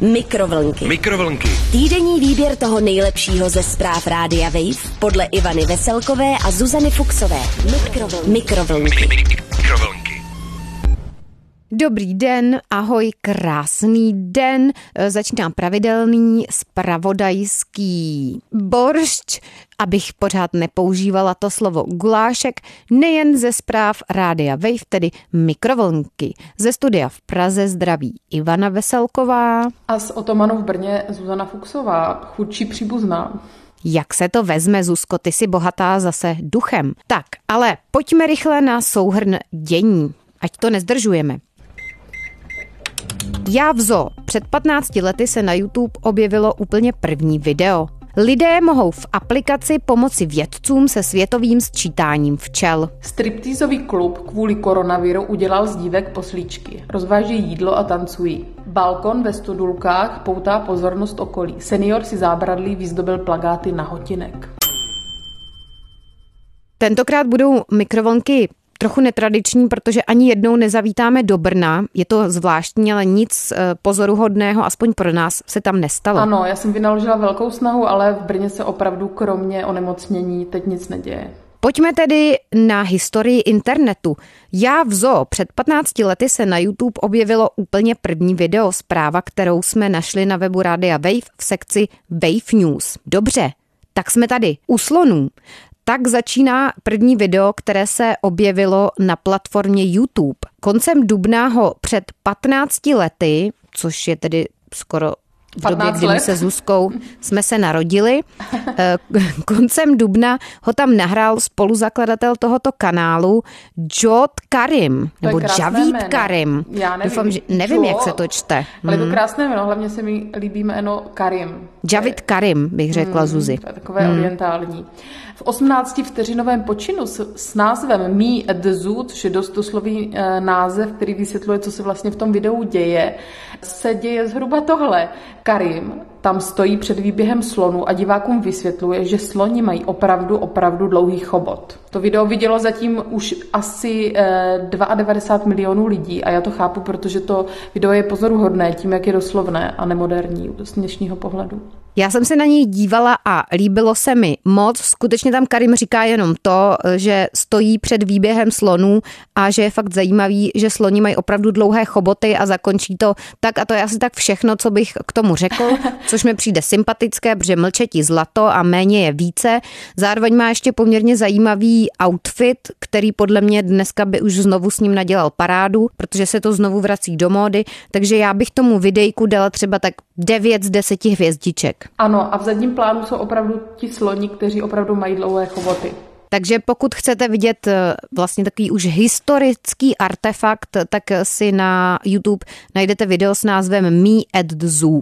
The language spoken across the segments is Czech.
Mikrovlnky. Týdenní výběr toho nejlepšího ze zpráv Rádia Wave podle Ivany Veselkové a Zuzany Fuxové. Mikrovlnky. Dobrý den, ahoj, krásný den. Začínám pravidelný zpravodajský boršč, abych pořád nepoužívala to slovo gulášek, nejen ze zpráv Rádia Wave, tedy mikrovlnky. Ze studia v Praze zdraví Ivana Veselková. A z Otomanu v Brně Zuzana Fuxová, chudší příbuzná. Jak se to vezme, Zuzko, ty jsi bohatá zase duchem. Tak, ale pojďme rychle na souhrn dění, ať to nezdržujeme. Já v zoo. Před 15 lety se na YouTube objevilo úplně první video. Lidé mohou v aplikaci pomoci vědcům se světovým sčítáním včel. Striptýzový klub kvůli koronaviru udělal z dívek poslíčky. Rozváží jídlo a tancují. Balkon ve Stodulkách poutá pozornost okolí. Senior si zábradlí vyzdobil plakáty na hotinek. Tentokrát budou mikrovlnky trochu netradiční, protože ani jednou nezavítáme do Brna. Je to zvláštní, ale nic pozoruhodného, aspoň pro nás, se tam nestalo. Ano, já jsem vynaložila velkou snahu, ale v Brně se opravdu kromě onemocnění teď nic neděje. Pojďme tedy na historii internetu. Já v zoo. Před 15 lety se na YouTube objevilo úplně první video, zpráva, kterou jsme našli na webu Rádia Wave v sekci Wave News. Dobře, tak jsme tady u slonů. Tak začíná první video, které se objevilo na platformě YouTube. Koncem dubna ho před 15 lety, což je tedy skoro v době, kdy my se Zuzkou jsme se narodili, koncem dubna ho tam nahrál spoluzakladatel tohoto kanálu Jod Karim, nebo Javid Karim. Já nevím. Doufám, že nevím, jak se to čte. Ale to krásné jméno, hlavně se mi líbí jméno Karim. Javid Karim, bych řekla Zuzi. To je takové orientální. V 18vteřinovém počinu s názvem Me at the Zoo, což je dost doslovný název, který vysvětluje, co se vlastně v tom videu děje, se děje zhruba tohle. Karim tam stojí před výběhem slonů a divákům vysvětluje, že sloni mají opravdu dlouhý chobot. To video vidělo zatím už asi 92 milionů lidí a já to chápu, protože to video je pozoruhodné tím, jak je doslovné a nemoderní z dnešního pohledu. Já jsem se na něj dívala a líbilo se mi moc. Skutečně tam Karim říká jenom to, že stojí před výběhem slonů a že je fakt zajímavý, že sloni mají opravdu dlouhé choboty a zakončí to tak a to je asi tak všechno, co bych k tomu řekl, což mi přijde sympatické, protože mlčetí zlato a méně je více. Zároveň má ještě poměrně zajímavý outfit, který podle mě dneska by už znovu s ním nadělal parádu, protože se to znovu vrací do módy, takže já bych tomu videjku dala třeba tak 9 z 10 hvězdiček. Ano, a v zadním plánu jsou opravdu ti sloni, kteří opravdu mají dlouhé choboty. Takže pokud chcete vidět vlastně takový už historický artefakt, tak si na YouTube najdete video s názvem Me at the Zoo.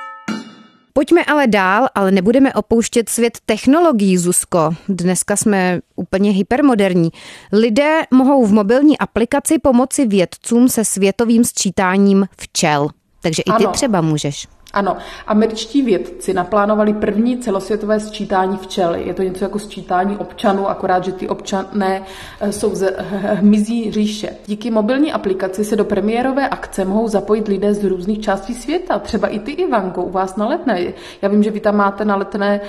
Pojďme ale dál, ale nebudeme opouštět svět technologií, Zuzko. Dneska jsme úplně hypermoderní. Lidé mohou v mobilní aplikaci pomoci vědcům se světovým sčítáním včel. Takže i ty třeba můžeš. Ano, američtí vědci naplánovali první celosvětové sčítání včel. Je to něco jako sčítání občanů, akorát, že ty občané jsou ze hmyzí říše. Díky mobilní aplikaci se do premiérové akce mohou zapojit lidé z různých částí světa. Třeba i ty, Ivanko, u vás na Letné. Já vím, že vy tam máte na Letné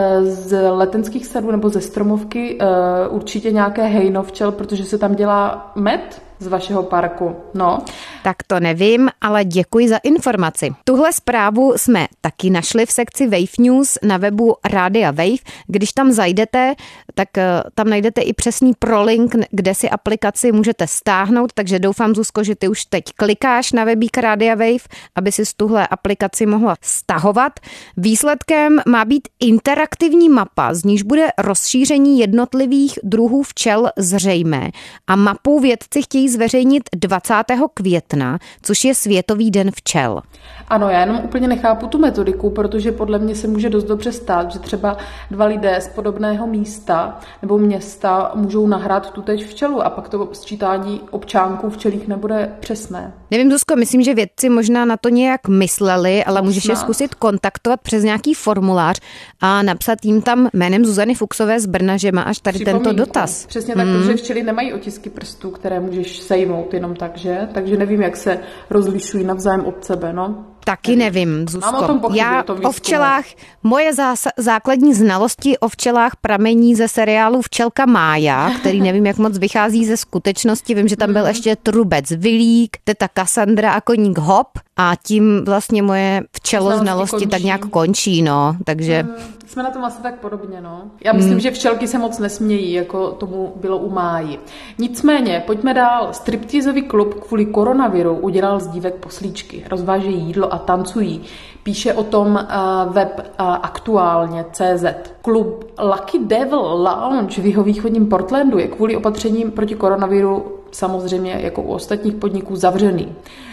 z letenských sadů nebo ze Stromovky určitě nějaké hejno včel, protože se tam dělá med z vašeho parku. No. Tak to nevím, ale děkuji za informaci. Tuhle zprávu jsme taky našli v sekci Wave News na webu Rádia Wave. Když tam zajdete, tak tam najdete i přesný prolink, kde si aplikaci můžete stáhnout, takže doufám, Zuzko, že ty už teď klikáš na webík Rádia Wave, aby si z tuhle aplikaci mohla stahovat. Výsledkem má být interaktivní mapa, z níž bude rozšíření jednotlivých druhů včel zřejmé. A mapu vědci chtějí zveřejnit 20. května, což je Světový den včel. Ano, já jenom úplně nechápu tu metodiku, protože podle mě se může dost dobře stát, že třeba dva lidé z podobného místa nebo města můžou nahrát tutéž včelu a pak to sčítání občánků včelích nebude přesné. Nevím, Zuzko, myslím, že vědci možná na to nějak mysleli, ale můžeš je zkusit kontaktovat přes nějaký formulář a napsat jim tam jménem Zuzany Fuxové z Brna, že máš tady tento dotaz. Přesně tak, protože včely nemají otisky prstů, které můžeš sejmout jenom tak, že? Takže nevím, jak se rozlišují navzájem od sebe, no. Taky nevím, Zuzko. Mám o tom pochyby, Já o tom výzkumu. o včelách, moje základní znalosti o včelách pramení ze seriálu Včelka Mája, který nevím, jak moc vychází ze skutečnosti. Vím, že tam byl ještě trubec Vilík, teta Kassandra a koník Hop a tím vlastně moje včeloznalosti tak nějak končí, no, takže... Jsme na tom asi tak podobně, no. Já myslím, že včelky se moc nesmějí, jako tomu bylo u Máji. Nicméně, pojďme dál. Striptýzový klub kvůli koronaviru udělal z dívek poslíčky. Rozvážejí jídlo a tancují. Píše o tom web Aktuálně.cz. Klub Lucky Devil Lounge v jihovýchodním Portlandu je kvůli opatřením proti koronaviru samozřejmě jako u ostatních podniků zavřený.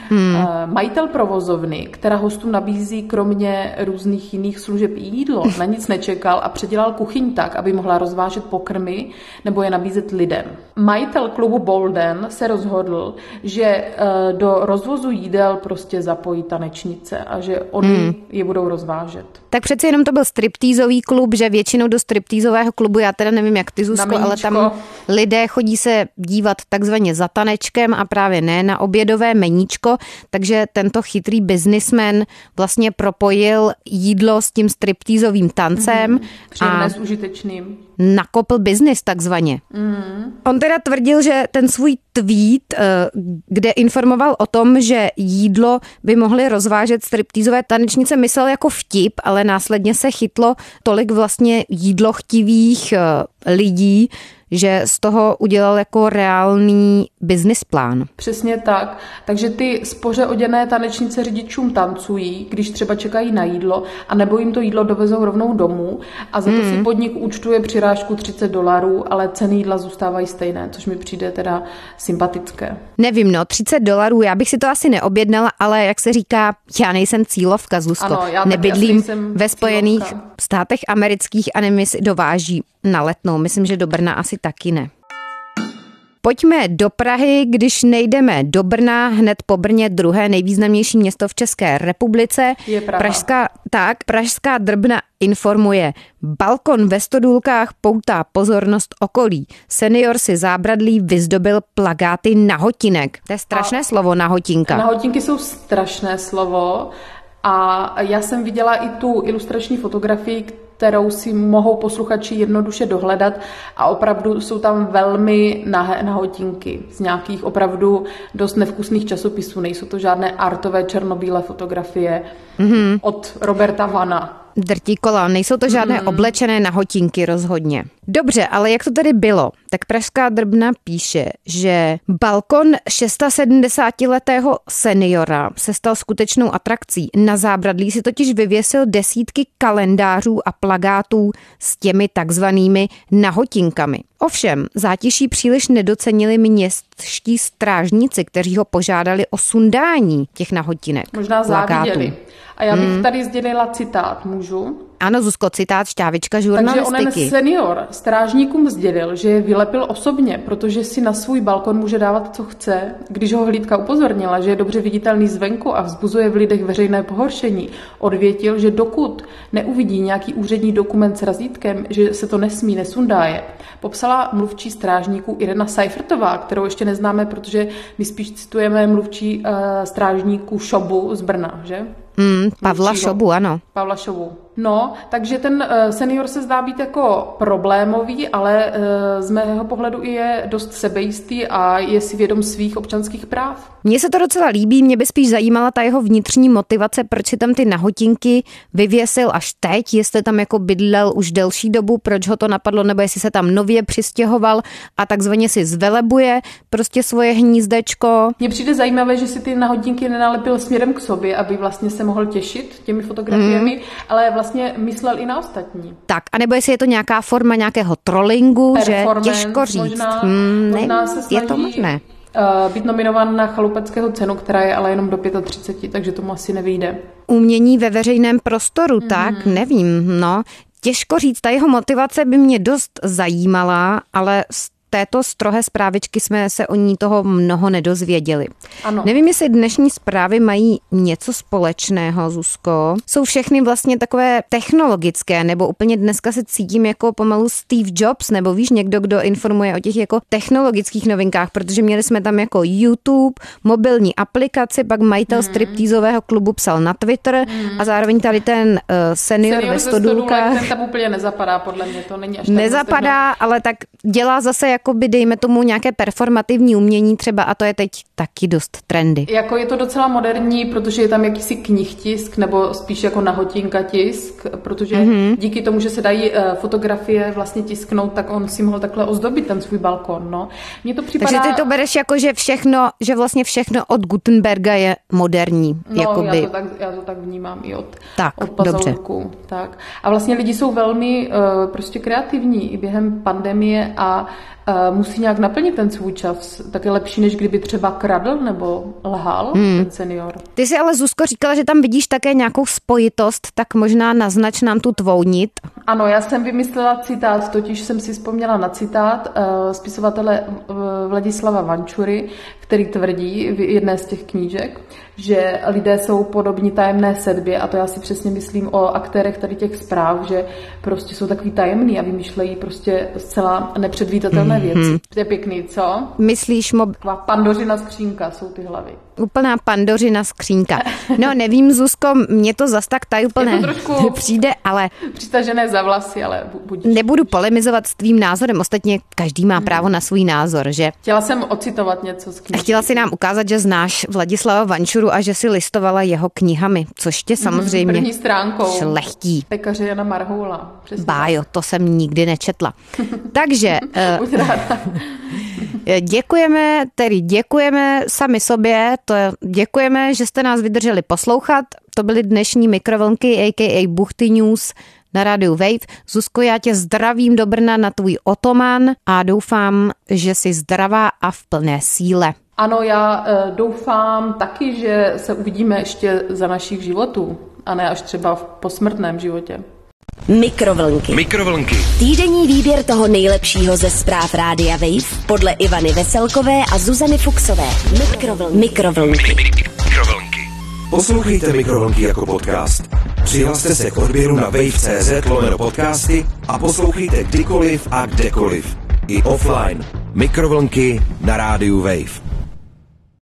Majitel provozovny, která hostům nabízí kromě různých jiných služeb i jídlo, na nic nečekal a předělal kuchyň tak, aby mohla rozvážet pokrmy nebo je nabízet lidem. Majitel klubu Bolden se rozhodl, že do rozvozu jídel prostě zapojí tanečnice a že oni je budou rozvážet. Tak přeci jenom to byl striptýzový klub, že většinou do striptýzového klubu, já teda nevím, jak ty, Zuzko, ale tam lidé chodí se dívat takzvaně za tanečkem a právě ne na obědové meníčko, takže tento chytrý businessman vlastně propojil jídlo s tím striptýzovým tancem a s užitečným. Nakopl biznis takzvaně. On teda tvrdil, že ten svůj tweet, kde informoval o tom, že jídlo by mohly rozvážet striptýzové tanečnice, myslel jako vtip, ale následně se chytlo tolik vlastně jídlochtivých lidí, že z toho udělal jako reálný business plán. Přesně tak. Takže ty spoře oděné tanečnice řidičům tancují, když třeba čekají na jídlo, a nebo jim to jídlo dovezou rovnou domů a za to si podnik účtuje přirážku $30, ale ceny jídla zůstávají stejné, což mi přijde teda sympatické. Nevím, no, $30, já bych si to asi neobjednala, ale jak se říká, já nejsem cílovka, Zuzko. Ano, já nebydlím ve Spojených státech amerických a nevím, jestli dováží na Letnou. Myslím, že do Brna asi taky ne. Pojďme do Prahy, když nejdeme do Brna, hned po Brně druhé nejvýznamnější město v České republice. Je Praha. Pražská Drbna informuje. Balkon ve Stodůlkách poutá pozornost okolí. Senior si zábradlí vyzdobil plakáty nahotinek. To je strašné slovo, nahotinka. Nahotinky jsou strašné slovo a já jsem viděla i tu ilustrační fotografii, kterou si mohou posluchači jednoduše dohledat a opravdu jsou tam velmi nahé nahotinky z nějakých opravdu dost nevkusných časopisů. Nejsou to žádné artové černobílé fotografie od Roberta Vana. Drtí kola, nejsou to žádné oblečené nahotinky rozhodně. Dobře, ale jak to tady bylo? Tak Pražská Drbna píše, že balkon 76letého seniora se stal skutečnou atrakcí. Na zábradlí si totiž vyvěsil desítky kalendářů a plakátů s těmi takzvanými nahotinkami. Ovšem, zátiší příliš nedocenili městští strážníci, kteří ho požádali o sundání těch nahotinek. Možná záviděli. A já bych tady sdělila citát, můžu? Ano, Zuzko, citát šťávička žurnalistiky. Takže onen senior strážníkům sdělil, že je vylepil osobně, protože si na svůj balkon může dávat, co chce. Když ho hlídka upozornila, že je dobře viditelný zvenku a vzbuzuje v lidech veřejné pohoršení, odvětil, že dokud neuvidí nějaký úřední dokument s razítkem, že se to nesmí, nesundá je. Popsala mluvčí strážníků Irena Seifertová, kterou ještě neznáme, protože my spíš citujeme mluvčí strážníků Šobu z Brna, že? Pavla Šobu, ano. Pavla Šobu. No, takže ten senior se zdá být jako problémový, ale z mého pohledu je dost sebejistý a je si vědom svých občanských práv. Mně se to docela líbí, mě by spíš zajímala ta jeho vnitřní motivace, proč si tam ty nahotinky vyvěsil až teď, jestli tam jako bydlel už delší dobu, proč ho to napadlo, nebo jestli se tam nově přistěhoval a takzvaně si zvelebuje prostě svoje hnízdečko. Mně přijde zajímavé, že si ty nahotinky nenalepil směrem k sobě, aby vlastně se mohl těšit těmi fotografiemi, ale vlastně myslel i na ostatní. Tak, anebo jestli je to nějaká forma nějakého trollingu, že těžko říct. Možná se snaží je to možné. Být nominován na chalupeckého cenu, která je ale jenom do 35, takže tomu asi nevyjde. Umění ve veřejném prostoru, tak nevím, no. Těžko říct, ta jeho motivace by mě dost zajímala, ale této strohé zprávičky jsme se o ní toho mnoho nedozvěděli. Ano. Nevím, jestli dnešní zprávy mají něco společného, Zuzko. Jsou všechny vlastně takové technologické, nebo úplně dneska se cítím jako pomalu Steve Jobs, nebo víš, někdo, kdo informuje o těch jako technologických novinkách, protože měli jsme tam jako YouTube, mobilní aplikaci, pak majitel striptýzového klubu psal na Twitter a zároveň tady ten senior ve Stodůlkách. Ten tam úplně nezapadá, podle mě to není až tak. Nezapadá, ale tak dělá zase jakoby, dejme tomu, nějaké performativní umění třeba a to je teď taky dost trendy. Jako je to docela moderní, protože je tam jakýsi knihtisk, nebo spíš jako nahotinka tisk, protože díky tomu, že se dají fotografie vlastně tisknout, tak on si mohl takhle ozdobit ten svůj balkon, no. Mně to připadá... Takže ty to bereš jako, že vlastně všechno od Gutenberga je moderní. No, jakoby. já to tak vnímám i od Pazaurku. Tak. A vlastně lidi jsou velmi prostě kreativní i během pandemie a musí nějak naplnit ten svůj čas. Tak je lepší, než kdyby třeba kradl nebo lhal ten senior. Ty jsi ale, Zuzko, říkala, že tam vidíš také nějakou spojitost, tak možná naznač nám tu tvou nit. Ano, já jsem vymyslela citát, totiž jsem si vzpomněla na citát spisovatele Vladislava Vančury, který tvrdí v jedné z těch knížek, že lidé jsou podobní tajemné sedbě a to já si přesně myslím o aktérech tady těch zpráv, že prostě jsou takový tajemný a vymýšlejí prostě zcela nepředvídatelné věci. To je pěkný, co? Myslíš Pandořina skřínka jsou ty hlavy. Úplná Pandořina skřínka. No nevím, Zuzko, mně to zas tak tajuplné nepřijde, ale... Přitažené za vlasy, ale buď. Nebudu polemizovat s tvým názorem, ostatně každý má právo na svůj názor, že? Chtěla jsem ocitovat něco z knihy. Chtěla si nám ukázat, že znáš Vladislava Vančuru a že si listovala jeho knihami, což tě samozřejmě první stránkou šlechtí. Pekaře Jana Marhoula. Přesně. Bájo, to jsem nikdy nečetla. Takže buď ráda. děkujeme sami sobě, děkujeme, že jste nás vydrželi poslouchat. To byly dnešní mikrovlnky, a.k.a. Buchty News na rádiu Wave. Zuzko, já tě zdravím do Brna na tvůj otoman a doufám, že jsi zdravá a v plné síle. Ano, já doufám taky, že se uvidíme ještě za našich životů a ne až třeba v posmrtném životě. Mikrovlnky. Týdenní výběr toho nejlepšího ze zpráv rádia Wave podle Ivany Veselkové a Zuzany Fuksové. Mikrovlnky. Poslouchejte Mikrovlnky jako podcast. Přihlaste se k odběru na wave.cz/podcasty a poslouchejte kdykoliv a kdekoliv. I offline. Mikrovlnky na rádiu Wave.